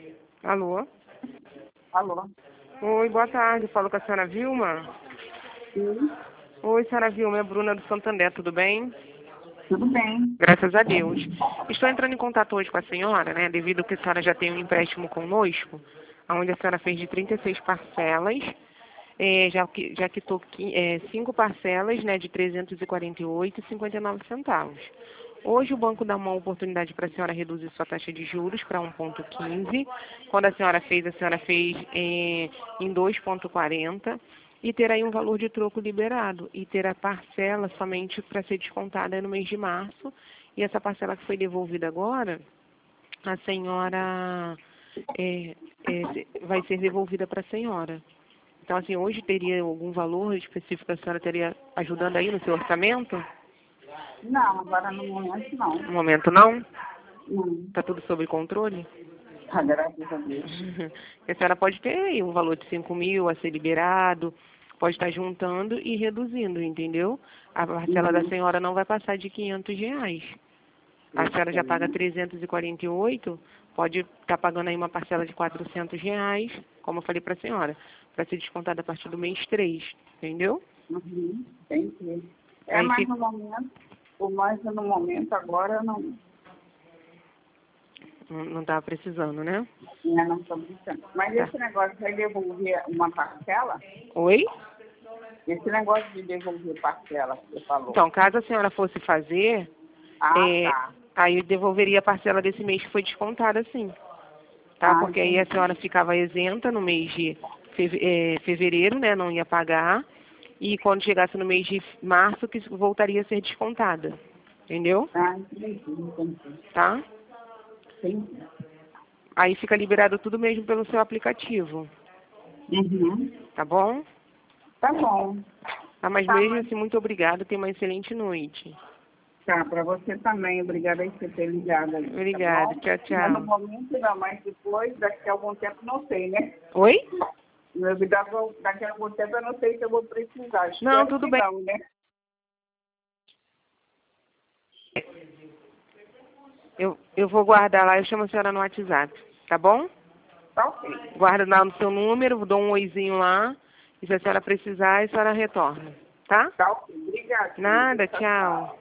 Alô? Alô? Oi, boa tarde. Falo com a senhora Vilma? Sim, Oi, senhora Vilma, é a Bruna do Santander, tudo bem? tudo bem. Graças a Deus. Estou entrando em contato hoje com a senhora, né, devido que a senhora já tem um empréstimo conosco, onde a senhora fez de 36 parcelas, já quitou 5 parcelas, né, de R$ 348,59. Hoje o banco dá uma oportunidade para a senhora reduzir sua taxa de juros para 1,15. Quando a senhora fez em 2,40 e ter aí um valor de troco liberado e ter a parcela somente para ser descontada no mês de março. E essa parcela que foi devolvida agora, a senhora vai ser devolvida para a senhora. Então, assim, hoje teria algum valor específico que a senhora teria ajudando aí no seu orçamento? Não, agora no momento não. No momento não? Não. Está tudo sob controle? Ah, graças a Deus. A senhora pode ter aí um valor de 5.000 a ser liberado, pode estar juntando e reduzindo, entendeu? A parcela da senhora não vai passar de R$ 500. A senhora já paga 348, pode estar pagando aí uma parcela de R$ 400, como eu falei para a senhora, para ser descontada a partir do mês 3, entendeu? Entendi. Aí Mas fica... no momento agora eu não Não estava precisando, né? não estou brincando. Mas Tá. esse negócio vai devolver uma parcela? Oi? Esse negócio de devolver parcela que você falou. Então, caso a senhora fosse fazer, Tá. aí eu devolveria a parcela desse mês que foi descontada, sim. Tá? Porque aí a senhora ficava isenta no mês de fevereiro, né? Não ia pagar. E quando chegasse no mês de março, que voltaria a ser descontada. Entendeu? Entendi. Tá? Entendi. Aí fica liberado tudo mesmo pelo seu aplicativo. Tá bom? Tá bom. Tá, mas Tá, mesmo assim, muito obrigada. Tenha uma excelente noite. Tá, para você também. Obrigada aí por você ter ligado aí. Obrigada. Tá bom? Tchau, Mas no tchau. momento não, mas depois, daqui a algum tempo, não sei, né? Oi? Daqui a algum tempo eu não sei se eu vou precisar. Não, Espero tudo que bem. não, né? Eu vou guardar lá, eu chamo a senhora no WhatsApp, tá bom? Tá ok. Guarda lá no seu número, dou um oizinho lá, e se a senhora precisar, a senhora retorna, tá? Tá ok. Obrigada. Nada, tchau.